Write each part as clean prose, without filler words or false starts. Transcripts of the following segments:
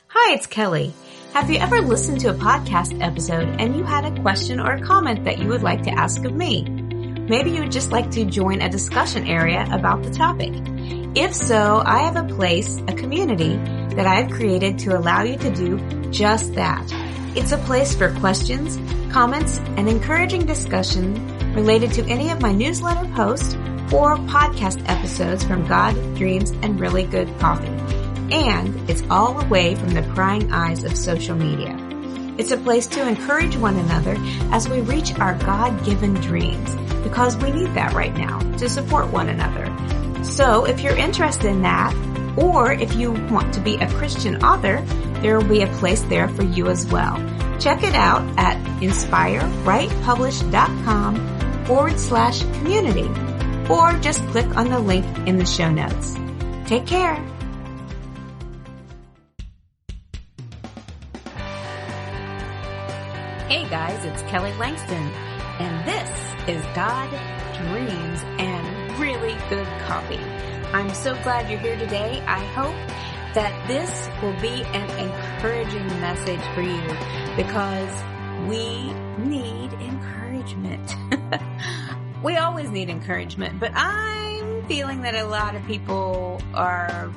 Hi, it's Kelly. Have you ever listened to a podcast episode and you had a question or a comment that you would like to ask of me? Maybe you would just like to join a discussion area about the topic. If so, I have a place, a community that I've created to allow you to do just that. It's a place for questions, comments, and encouraging discussion related to any of my newsletter posts or podcast episodes from God, Dreams, and Really Good Coffee. And it's all away from the prying eyes of social media. It's a place to encourage one another as we reach our God-given dreams, because we need that right now to support one another. So if you're interested in that, or if you want to be a Christian author, there will be a place there for you as well. Check it out at inspirewritepublish.com/community, or just click on the link in the show notes. Take care. Hey guys, it's Kelly Langston, and this is God, Dreams, and Really Good Coffee. I'm so glad you're here today. I hope that this will be an encouraging message for you, because we need encouragement. We always need encouragement, but I'm feeling that a lot of people are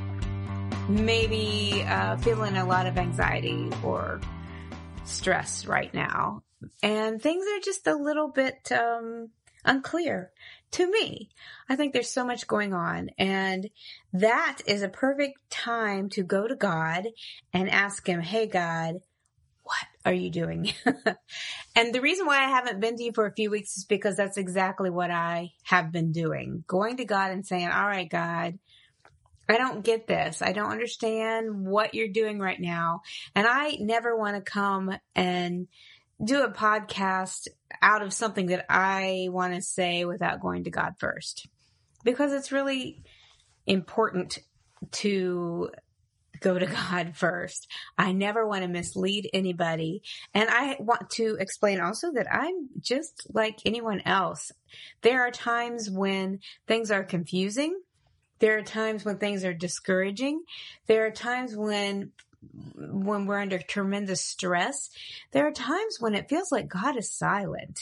maybe feeling a lot of anxiety or stress right now, and things are just a little bit unclear to me. I think there's so much going on, and that is a perfect time to go to God and ask Him, hey God, what are you doing? And the reason why I haven't been to you for a few weeks is because that's exactly what I have been doing. Going to God and saying, all right, God, I don't get this. I don't understand what you're doing right now. And I never want to come and do a podcast out of something that I want to say without going to God first, because it's really important to go to God first. I never want to mislead anybody. And I want to explain also that I'm just like anyone else. There are times when things are confusing. There are times when things are discouraging. There are times when we're under tremendous stress. There are times when it feels like God is silent.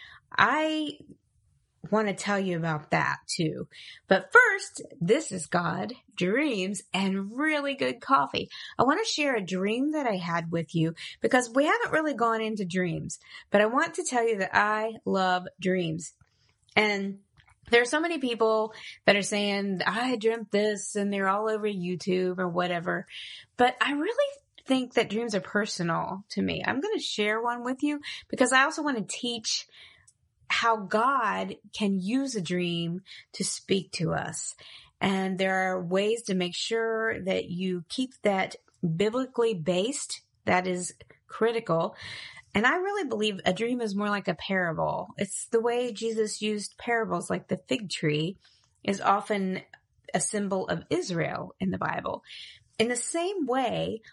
I want to tell you about that too. But first, this is God, Dreams, and Really Good Coffee. I want to share a dream that I had with you, because we haven't really gone into dreams, but I want to tell you that I love dreams. And there are so many people that are saying, I dreamt this, and they're all over YouTube or whatever. But I really think that dreams are personal to me. I'm going to share one with you, because I also want to teach how God can use a dream to speak to us. And there are ways to make sure that you keep that biblically based. That is critical. And I really believe a dream is more like a parable. It's the way Jesus used parables, like the fig tree is often a symbol of Israel in the Bible. In the same way,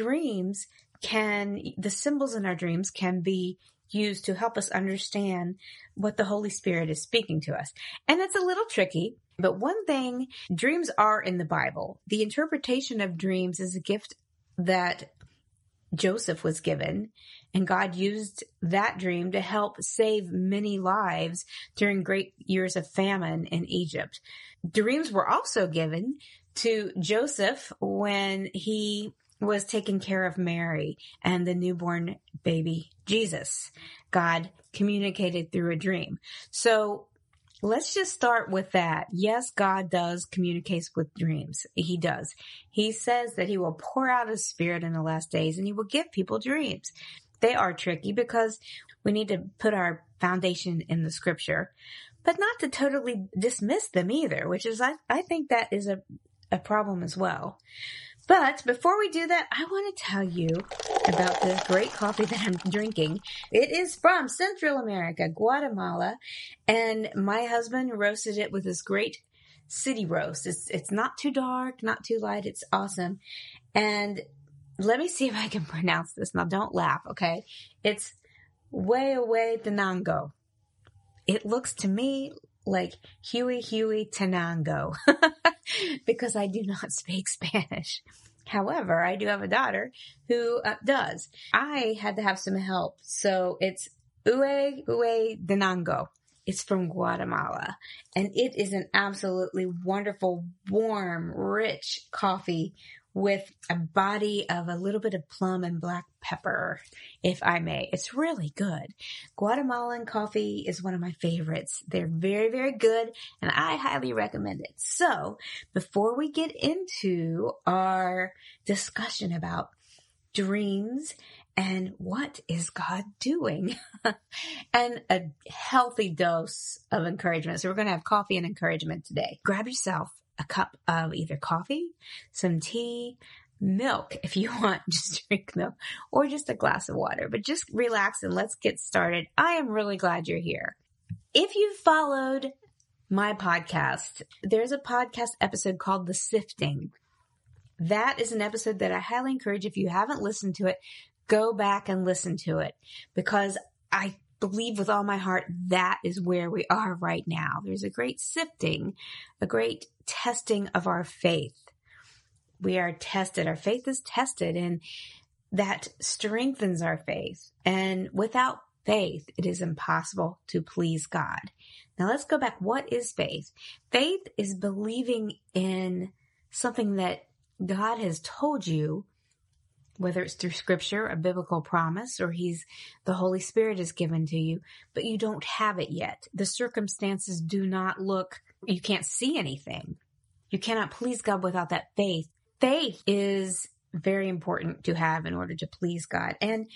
the symbols in our dreams can be used to help us understand what the Holy Spirit is speaking to us. And it's a little tricky, but one thing, dreams are in the Bible. The interpretation of dreams is a gift that Joseph was given, and God used that dream to help save many lives during great years of famine in Egypt. Dreams were also given to Joseph when he was taking care of Mary and the newborn baby Jesus. God communicated through a dream. So let's just start with that. Yes, God does communicate with dreams. He does. He says that He will pour out His Spirit in the last days, and He will give people dreams. They are tricky because we need to put our foundation in the Scripture, but not to totally dismiss them either, which is, I think that is a problem as well. But before we do that, I want to tell you about this great coffee that I'm drinking. It is from Central America, Guatemala, and my husband roasted it with this great city roast. It's not too dark, not too light. It's awesome. And let me see if I can pronounce this. Now, don't laugh, okay? It's Huehuetenango. It looks to me like Huey Tenango, because I do not speak Spanish. However, I do have a daughter who does. I had to have some help. So it's Ue Denango. It's from Guatemala. And it is an absolutely wonderful, warm, rich coffee with a body of a little bit of plum and black pepper, if I may. It's really good. Guatemalan coffee is one of my favorites. They're very, very good, and I highly recommend it. So, before we get into our discussion about dreams and what is God doing, and a healthy dose of encouragement. So we're going to have coffee and encouragement today. Grab yourself a cup of either coffee, some tea, milk if you want, just drink milk, or just a glass of water. But just relax and let's get started. I am really glad you're here. If you've followed my podcast, there's a podcast episode called The Sifting. That is an episode that I highly encourage. If you haven't listened to it, go back and listen to it, because I believe with all my heart that is where we are right now. There's a great sifting, a great testing of our faith. We are tested. Our faith is tested, and that strengthens our faith. And without faith, it is impossible to please God. Now let's go back. What is faith? Faith is believing in something that God has told you, whether it's through scripture, a biblical promise, or the Holy Spirit is given to you, but you don't have it yet. The circumstances do not look, you can't see anything. You cannot please God without that faith. Faith is very important to have in order to please God. And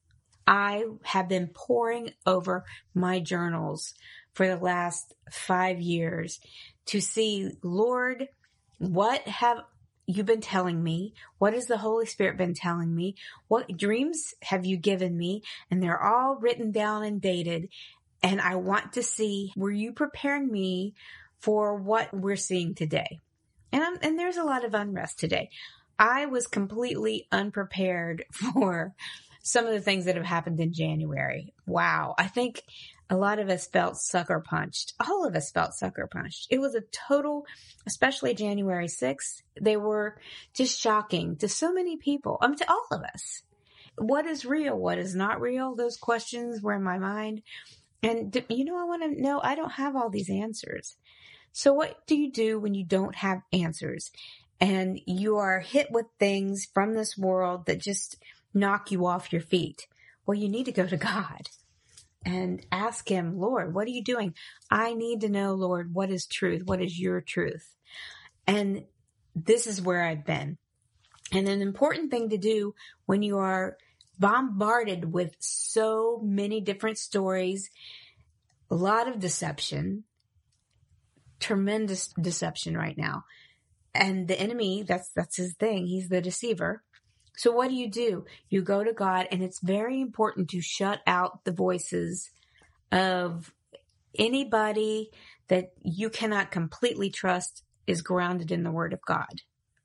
I have been poring over my journals for the last 5 years to see, Lord, what have you've been telling me? What has the Holy Spirit been telling me? What dreams have you given me? And they're all written down and dated. And I want to see, were you preparing me for what we're seeing today? And there's a lot of unrest today. I was completely unprepared for some of the things that have happened in January. Wow. I think a lot of us felt sucker punched. All of us felt sucker punched. It was a total, especially January 6th. They were just shocking to so many people, to all of us. What is real? What is not real? Those questions were in my mind. And I want to know, I don't have all these answers. So what do you do when you don't have answers and you are hit with things from this world that just knock you off your feet? Well, you need to go to God and ask him, Lord, what are you doing? I need to know, Lord, what is truth? What is your truth? And this is where I've been. And an important thing to do when you are bombarded with so many different stories, a lot of deception, tremendous deception right now. And the enemy, that's his thing. He's the deceiver. So what do? You go to God, and it's very important to shut out the voices of anybody that you cannot completely trust is grounded in the Word of God.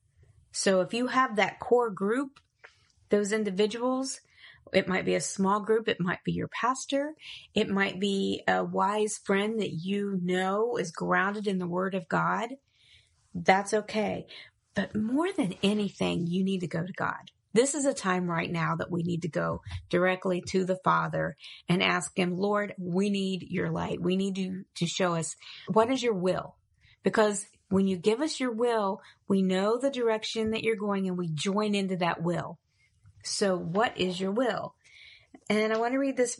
So if you have that core group, those individuals, it might be a small group, it might be your pastor, it might be a wise friend that you know is grounded in the Word of God, that's okay. But more than anything, you need to go to God. This is a time right now that we need to go directly to the Father and ask him, Lord, we need your light. We need you to show us what is your will. Because when you give us your will, we know the direction that you're going and we join into that will. So what is your will? And I want to read this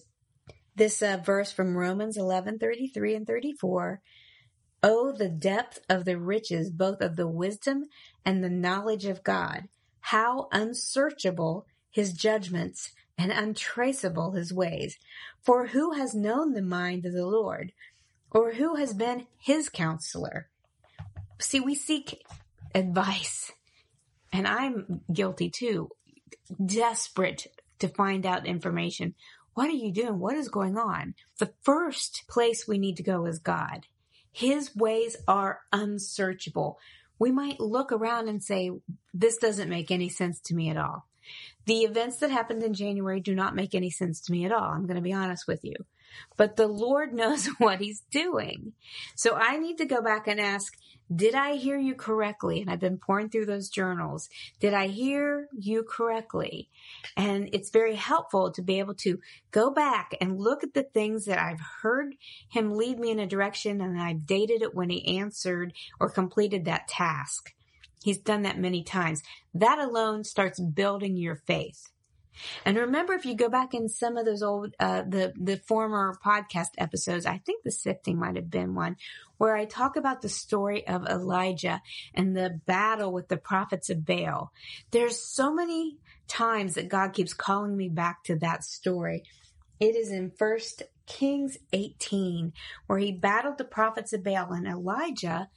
verse from Romans 11:33 and 34. Oh, the depth of the riches, both of the wisdom and the knowledge of God. How unsearchable his judgments and untraceable his ways. For who has known the mind of the Lord? Or who has been his counselor? See, we seek advice. And I'm guilty too. Desperate to find out information. What are you doing? What is going on? The first place we need to go is God. His ways are unsearchable. We might look around and say, this doesn't make any sense to me at all. The events that happened in January do not make any sense to me at all. I'm going to be honest with you. but the Lord knows what he's doing. So I need to go back and ask, did I hear you correctly? And I've been pouring through those journals. Did I hear you correctly? And it's very helpful to be able to go back and look at the things that I've heard him lead me in a direction, and I've dated it when he answered or completed that task. He's done that many times. That alone starts building your faith. And remember, if you go back in some of those old, the former podcast episodes, I think the sifting might have been one, where I talk about the story of Elijah and the battle with the prophets of Baal. There's so many times that God keeps calling me back to that story. It is in 1 Kings 18, where he battled the prophets of Baal, and Elijah,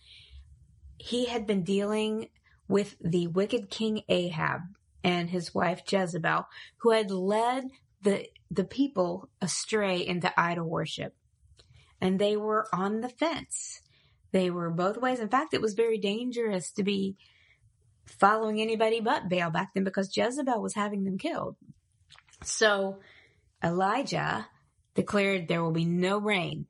he had been dealing with the wicked King Ahab and his wife Jezebel, who had led the people astray into idol worship. And they were on the fence. They were both ways. In fact, it was very dangerous to be following anybody but Baal back then, because Jezebel was having them killed. So Elijah declared there will be no rain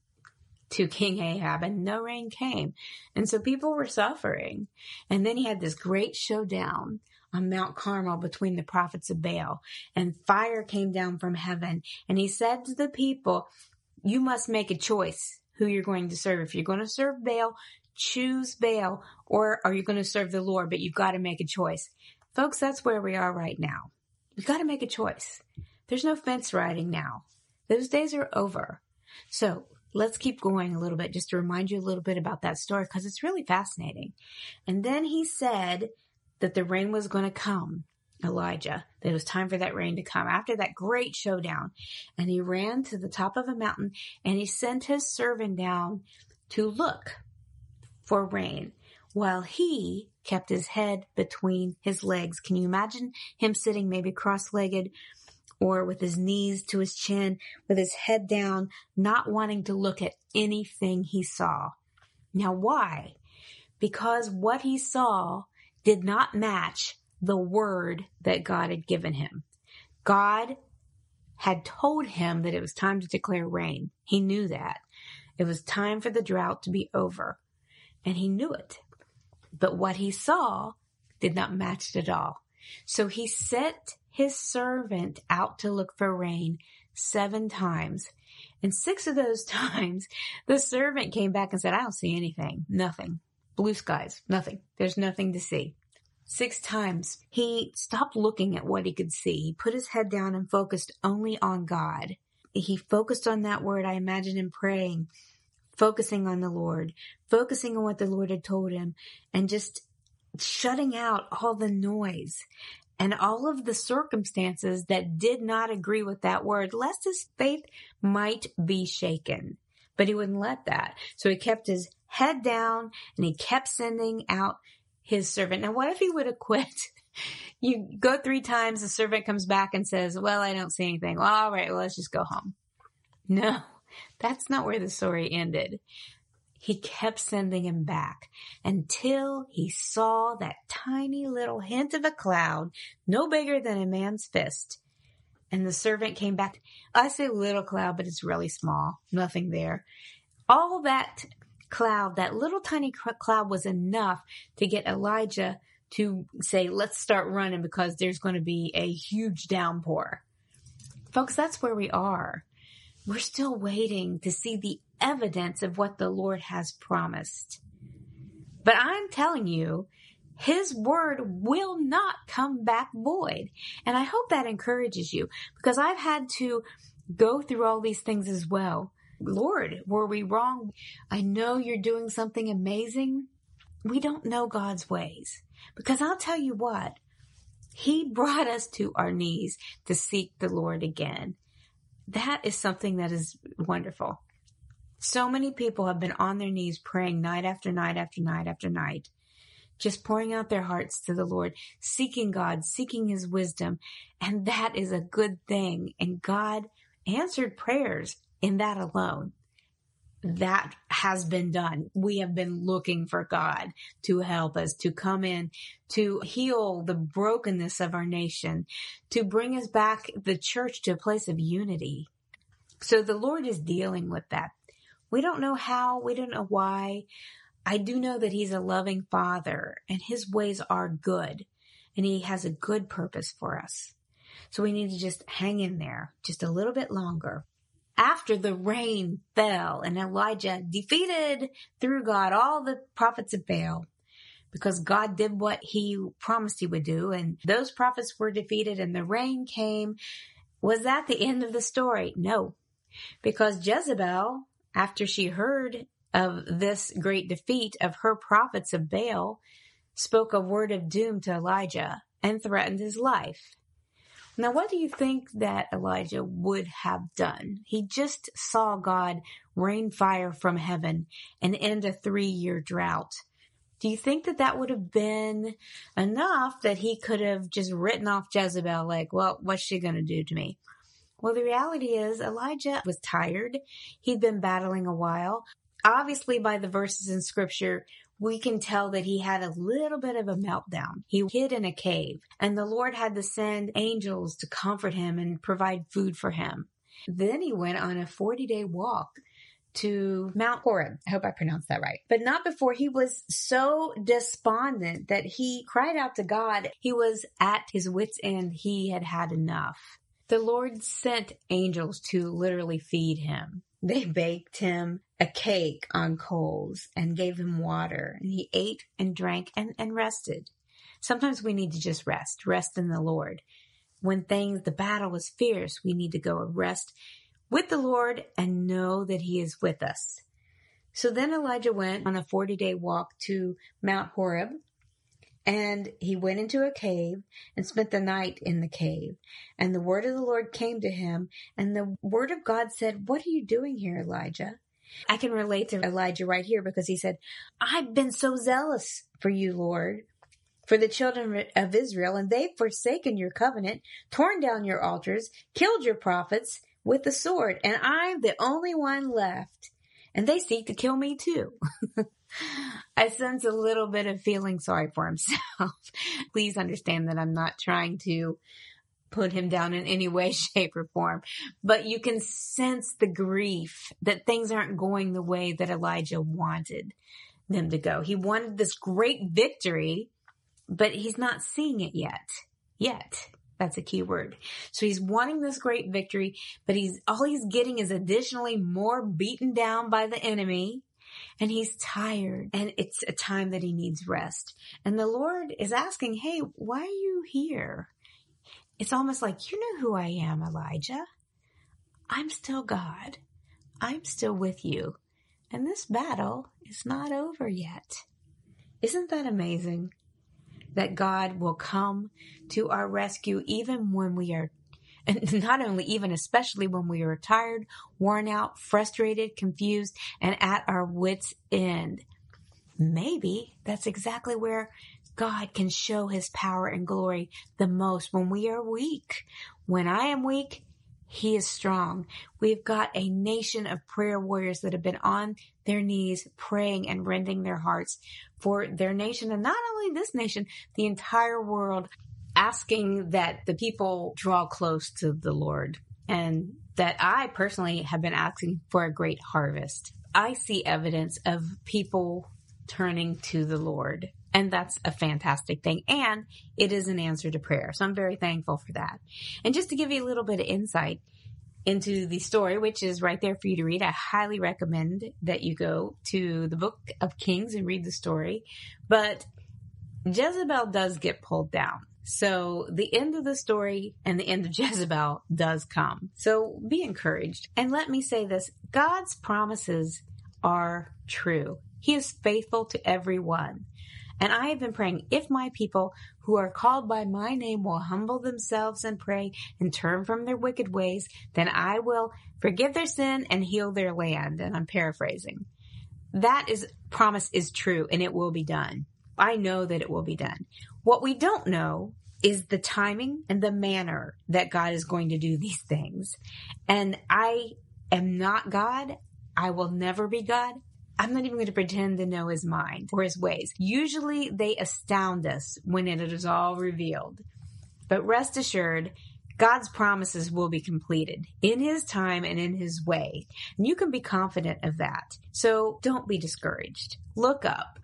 to King Ahab, and no rain came. And so people were suffering. And then he had this great showdown on Mount Carmel between the prophets of Baal, and fire came down from heaven. And he said to the people, you must make a choice who you're going to serve. If you're going to serve Baal, choose Baal, or are you going to serve the Lord? But you've got to make a choice. Folks, that's where we are right now. You've got to make a choice. There's no fence riding now. Those days are over. So let's keep going a little bit, just to remind you a little bit about that story, because it's really fascinating. And then he said that the rain was going to come, Elijah, that it was time for that rain to come after that great showdown. And he ran to the top of a mountain, and he sent his servant down to look for rain while he kept his head between his legs. Can you imagine him sitting maybe cross-legged, or with his knees to his chin, with his head down, not wanting to look at anything he saw? Now, why? Because what he saw did not match the word that God had given him. God had told him that it was time to declare rain. He knew that. It was time for the drought to be over. And he knew it. But what he saw did not match it at all. So he sent his servant out to look for rain 7 times. And 6 of those times, the servant came back and said, I don't see anything. Nothing. Blue skies. Nothing. There's nothing to see. 6 times, he stopped looking at what he could see. He put his head down and focused only on God. He focused on that word. I imagine him praying, focusing on the Lord, focusing on what the Lord had told him, and just shutting out all the noise and all of the circumstances that did not agree with that word, lest his faith might be shaken. But he wouldn't let that. So he kept his head down, and he kept sending out his servant. Now, what if he would have quit? You go 3 times, the servant comes back and says, well, I don't see anything. Well, all right, well, let's just go home. No, that's not where the story ended. He kept sending him back until he saw that tiny little hint of a cloud, no bigger than a man's fist. And the servant came back. I say little cloud, but it's really small. Nothing there. All that cloud, that little tiny cloud, was enough to get Elijah to say, let's start running, because there's going to be a huge downpour. Folks, that's where we are. We're still waiting to see the evidence of what the Lord has promised. But I'm telling you, his word will not come back void. And I hope that encourages you, because I've had to go through all these things as well. Lord, were we wrong? I know you're doing something amazing. We don't know God's ways, because I'll tell you what, he brought us to our knees to seek the Lord again. That is something that is wonderful. So many people have been on their knees praying night after night after night after night, just pouring out their hearts to the Lord, seeking God, seeking his wisdom. And that is a good thing. And God answered prayers in that alone. That has been done. We have been looking for God to help us, to come in, to heal the brokenness of our nation, to bring us back, the church, to a place of unity. So the Lord is dealing with that. We don't know how, we don't know why. I do know that he's a loving Father and his ways are good and he has a good purpose for us. So we need to just hang in there just a little bit longer. After the rain fell and Elijah defeated through God all the prophets of Baal, because God did what he promised he would do, and those prophets were defeated and the rain came. Was that the end of the story? No, because Jezebel, after she heard of this great defeat of her prophets of Baal, spoke a word of doom to Elijah and threatened his life. Now, what do you think that Elijah would have done? He just saw God rain fire from heaven and end a 3-year drought. Do you think that that would have been enough that he could have just written off Jezebel like, well, what's she going to do to me? Well, the reality is Elijah was tired. He'd been battling a while. Obviously, by the verses in scripture, we can tell that he had a little bit of a meltdown. He hid in a cave and the Lord had to send angels to comfort him and provide food for him. Then he went on a 40-day walk to Mount Horeb. I hope I pronounced that right. But not before he was so despondent that he cried out to God. He was at his wit's end. He had had enough. The Lord sent angels to literally feed him. They baked him a cake on coals and gave him water, and he ate and drank and rested. Sometimes we need to just rest in the Lord. When the battle was fierce, we need to go and rest with the Lord and know that he is with us. So then Elijah went on a 40-day walk to Mount Horeb, and he went into a cave and spent the night in the cave. And the word of the Lord came to him, and the word of God said, "What are you doing here, Elijah?" I can relate to Elijah right here because he said, "I've been so zealous for you, Lord, for the children of Israel, and they've forsaken your covenant, torn down your altars, killed your prophets with the sword, and I'm the only one left. And they seek to kill me too." I sense a little bit of feeling sorry for himself. Please understand that I'm not trying to put him down in any way, shape, or form. But you can sense the grief that things aren't going the way that Elijah wanted them to go. He wanted this great victory, but he's not seeing it yet. Yet. That's a key word. So he's wanting this great victory, but all he's getting is additionally more beaten down by the enemy. And he's tired, and it's a time that he needs rest. And the Lord is asking, hey, why are you here? It's almost like, you know who I am, Elijah. I'm still God. I'm still with you. And this battle is not over yet. Isn't that amazing? That God will come to our rescue even when we are, and not only even, especially when we are tired, worn out, frustrated, confused, and at our wits' end. Maybe that's exactly where God can show his power and glory the most, when we are weak. When I am weak, he is strong. We've got a nation of prayer warriors that have been on their knees praying and rending their hearts for their nation. And not only this nation, the entire world, asking that the people draw close to the Lord, and that I personally have been asking for a great harvest. I see evidence of people turning to the Lord, and that's a fantastic thing. And it is an answer to prayer. So I'm very thankful for that. And just to give you a little bit of insight into the story, which is right there for you to read, I highly recommend that you go to the book of Kings and read the story. But Jezebel does get pulled down. So the end of the story and the end of Jezebel does come. So be encouraged. And let me say this, God's promises are true. He is faithful to everyone. And I have been praying, if my people who are called by my name will humble themselves and pray and turn from their wicked ways, then I will forgive their sin and heal their land. And I'm paraphrasing. That promise is true, and it will be done. I know that it will be done. What we don't know is the timing and the manner that God is going to do these things. And I am not God. I will never be God. I'm not even going to pretend to know his mind or his ways. Usually they astound us when it is all revealed. But rest assured, God's promises will be completed in His time and in His way. And you can be confident of that. So don't be discouraged. Look up.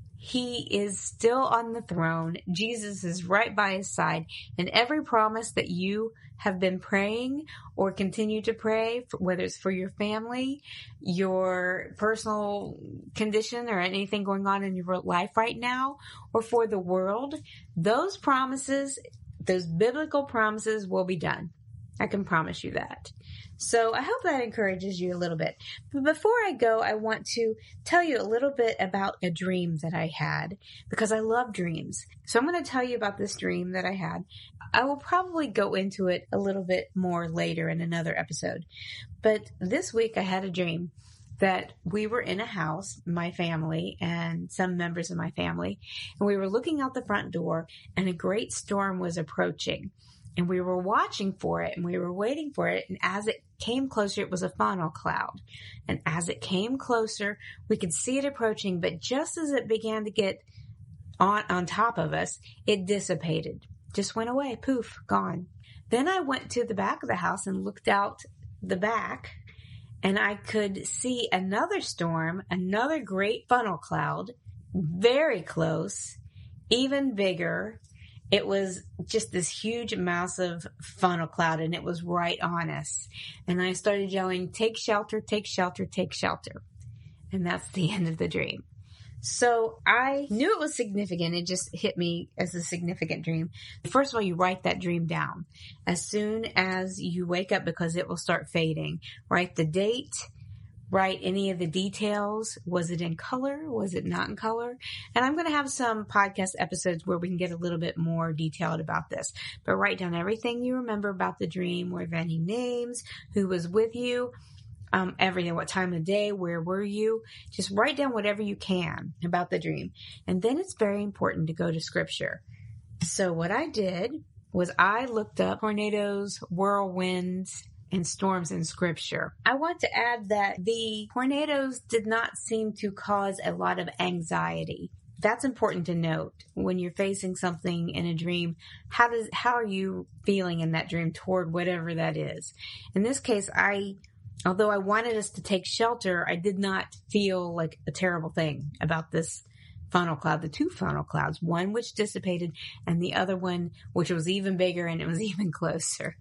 He is still on the throne. Jesus is right by His side. And every promise that you have been praying or continue to pray, whether it's for your family, your personal condition, or anything going on in your life right now, or for the world, those promises, those biblical promises will be done. I can promise you that. So I hope that encourages you a little bit. But before I go, I want to tell you a little bit about a dream that I had, because I love dreams. So I'm going to tell you about this dream that I had. I will probably go into it a little bit more later in another episode. But this week I had a dream that we were in a house, my family and some members of my family, and we were looking out the front door, and a great storm was approaching. And we were watching for it, and we were waiting for it. And as it came closer, it was a funnel cloud. And as it came closer, we could see it approaching. But just as it began to get on top of us, it dissipated. Just went away. Poof, gone. Then I went to the back of the house and looked out the back, and I could see another storm, another great funnel cloud, very close, even bigger. It was just this huge, massive funnel cloud, and it was right on us. And I started yelling, "Take shelter, take shelter, take shelter." And that's the end of the dream. So I knew it was significant. It just hit me as a significant dream. First of all, you write that dream down as soon as you wake up, because it will start fading. Write the date. Write any of the details. Was it in color? Was it not in color? And I'm going to have some podcast episodes where we can get a little bit more detailed about this. But write down everything you remember about the dream. Were there any names? Who was with you? Everything. What time of day? Where were you? Just write down whatever you can about the dream. And then it's very important to go to Scripture. So what I did was I looked up tornadoes, whirlwinds, and storms in Scripture. I want to add that the tornadoes did not seem to cause a lot of anxiety. That's important to note when you're facing something in a dream. How are you feeling in that dream toward whatever that is? In this case, although I wanted us to take shelter, I did not feel like a terrible thing about this funnel cloud, the two funnel clouds, one which dissipated and the other one which was even bigger and it was even closer.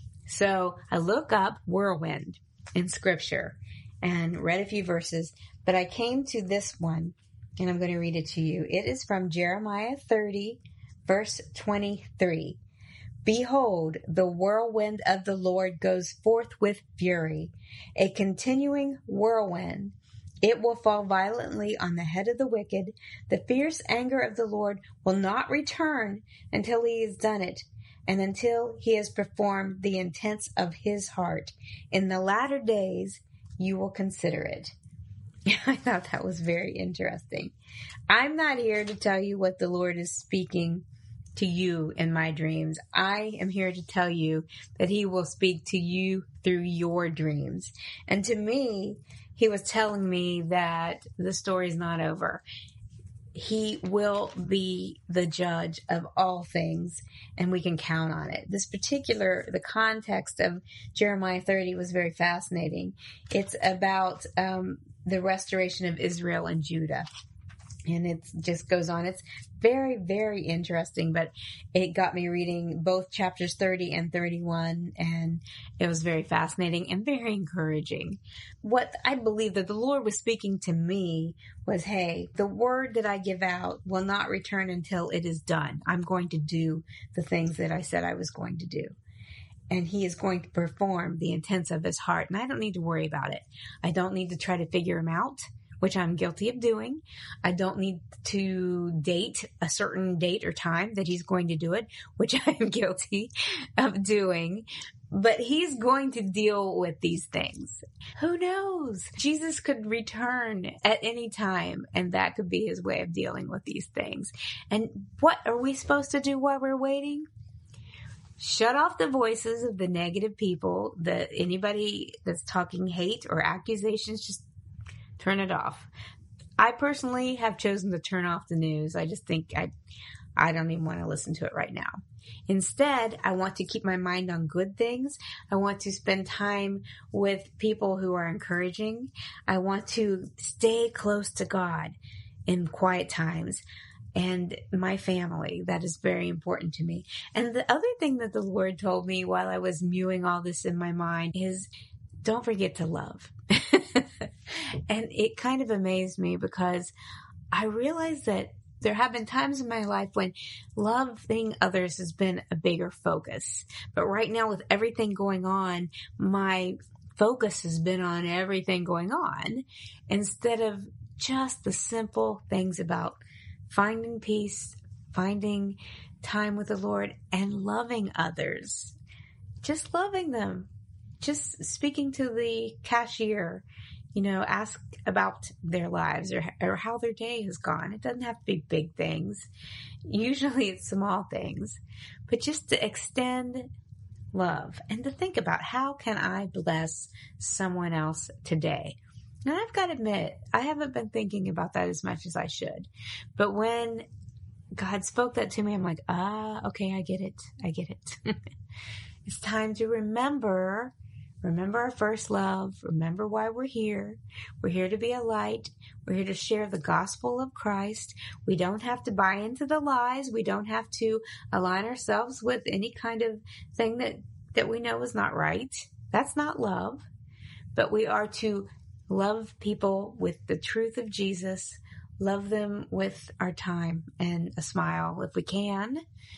So I look up whirlwind in Scripture and read a few verses, but I came to this one, and I'm going to read it to you. It is from Jeremiah 30, verse 23. "Behold, the whirlwind of the Lord goes forth with fury, a continuing whirlwind. It will fall violently on the head of the wicked. The fierce anger of the Lord will not return until He has done it, and until He has performed the intents of His heart. In the latter days, you will consider it." I thought that was very interesting. I'm not here to tell you what the Lord is speaking to you in my dreams. I am here to tell you that He will speak to you through your dreams. And to me, He was telling me that the story's not over. He will be the judge of all things, and we can count on it. The context of Jeremiah 30 was very fascinating. It's about the restoration of Israel and Judah. And it just goes on. It's very, very interesting, but it got me reading both chapters 30 and 31, and it was very fascinating and very encouraging. What I believe that the Lord was speaking to me was, hey, the word that I give out will not return until it is done. I'm going to do the things that I said I was going to do. And He is going to perform the intents of His heart. And I don't need to worry about it. I don't need to try to figure Him out, which I'm guilty of doing. I don't need to date a certain date or time that He's going to do it, which I am guilty of doing. But He's going to deal with these things. Who knows? Jesus could return at any time, and that could be His way of dealing with these things. And what are we supposed to do while we're waiting? Shut off the voices of the negative people, anybody that's talking hate or accusations. Just turn it off. I personally have chosen to turn off the news. I just think I don't even want to listen to it right now. Instead, I want to keep my mind on good things. I want to spend time with people who are encouraging. I want to stay close to God in quiet times and my family. That is very important to me. And the other thing that the Lord told me while I was mewing all this in my mind is, don't forget to love. And it kind of amazed me because I realized that there have been times in my life when loving others has been a bigger focus. But right now, with everything going on, my focus has been on everything going on instead of just the simple things about finding peace, finding time with the Lord, and loving others. Just loving them. Just speaking to the cashier, ask about their lives or how their day has gone. It doesn't have to be big things. Usually it's small things, but just to extend love and to think about, how can I bless someone else today? And I've got to admit, I haven't been thinking about that as much as I should. But when God spoke that to me, I'm like, okay, I get it. It's time to remember our first love. Remember why we're here. We're here to be a light. We're here to share the gospel of Christ. We don't have to buy into the lies. We don't have to align ourselves with any kind of thing that we know is not right. That's not love. But we are to love people with the truth of Jesus. Love them with our time and a smile if we can.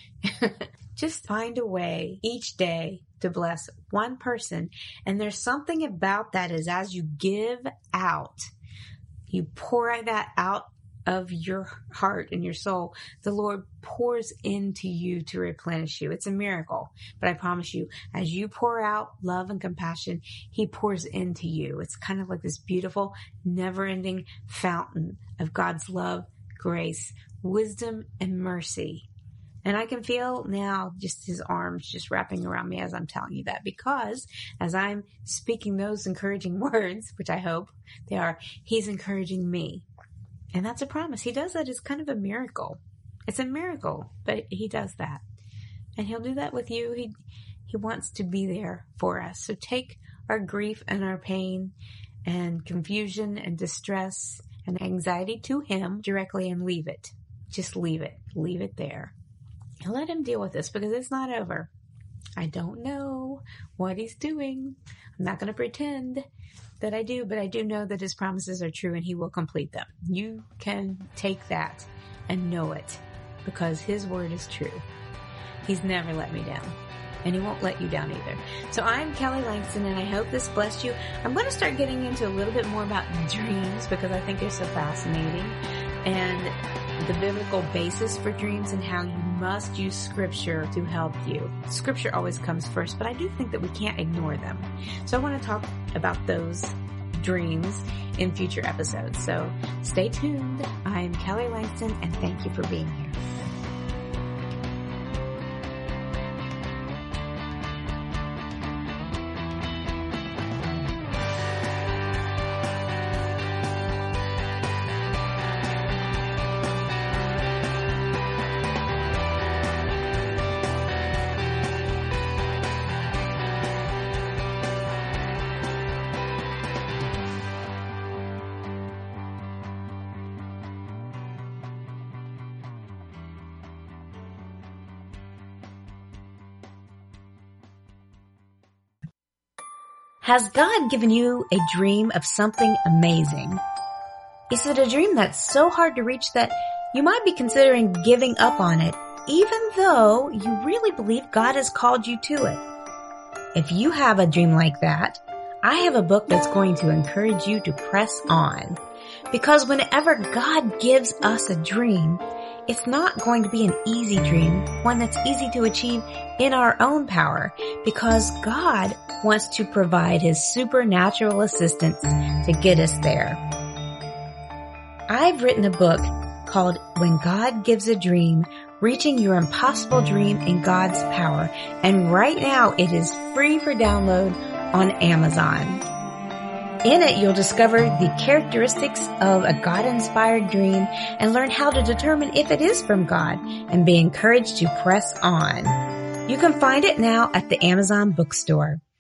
Just find a way each day to bless one person. And there's something about that is as you give out, you pour that out of your heart and your soul, the Lord pours into you to replenish you. It's a miracle. But I promise you, as you pour out love and compassion, He pours into you. It's kind of like this beautiful, never-ending fountain of God's love, grace, wisdom, and mercy. And I can feel now just His arms just wrapping around me as I'm telling you that, because as I'm speaking those encouraging words, which I hope they are, He's encouraging me. And that's a promise. He does that. It's kind of a miracle. It's a miracle, but He does that. And He'll do that with you. He wants to be there for us. So take our grief and our pain and confusion and distress and anxiety to Him directly and leave it. Just leave it. Leave it there. And let Him deal with this, because it's not over. I don't know what He's doing. I'm not going to pretend that I do, but I do know that His promises are true and He will complete them. You can take that and know it, because His word is true. He's never let me down, and He won't let you down either. So I'm Kelly Langston, and I hope this blessed you. I'm going to start getting into a little bit more about dreams, because I think they're so fascinating, and the biblical basis for dreams and how you must use Scripture to help you. Scripture always comes first, but I do think that we can't ignore them. So I want to talk about those dreams in future episodes. So stay tuned. I'm Kelly Langston, and thank you for being here. Has God given you a dream of something amazing? Is it a dream that's so hard to reach that you might be considering giving up on it, even though you really believe God has called you to it? If you have a dream like that, I have a book that's going to encourage you to press on. Because whenever God gives us a dream, it's not going to be an easy dream, one that's easy to achieve in our own power, because God wants to provide His supernatural assistance to get us there. I've written a book called When God Gives a Dream, Reaching Your Impossible Dream in God's Power, and right now it is free for download on Amazon. In it, you'll discover the characteristics of a God-inspired dream and learn how to determine if it is from God and be encouraged to press on. You can find it now at the Amazon bookstore.